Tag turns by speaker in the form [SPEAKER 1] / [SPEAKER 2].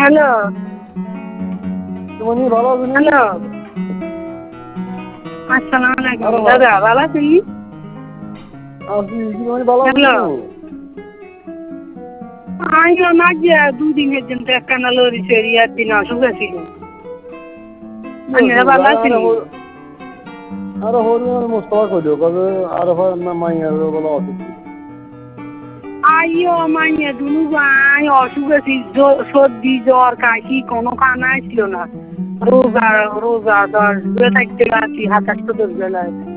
[SPEAKER 1] Hello
[SPEAKER 2] তুমি ভালো আছো?
[SPEAKER 1] হ্যালো আসসালামু আলাইকুম দাদা ভালো আছেন?
[SPEAKER 2] তুমি ভালো আছো?
[SPEAKER 1] আমি মাঝে দুদিনের জন্য একখানা লরি চড়ি একদিন অসুখ ছিল। আপনারা ভালো আছেন?
[SPEAKER 2] আরে হরিয়ানা মোস্তফা কইলো কবে আরে না মাইয়া বলা অসুখ।
[SPEAKER 1] আইও মাইয়া দুনু ভাই অসুখ ছিল, সর্দি জ্বর কাশি কোনো খানা ছিল না। রোজা রোজা 10 থাকতে আছি 27 বেলায়।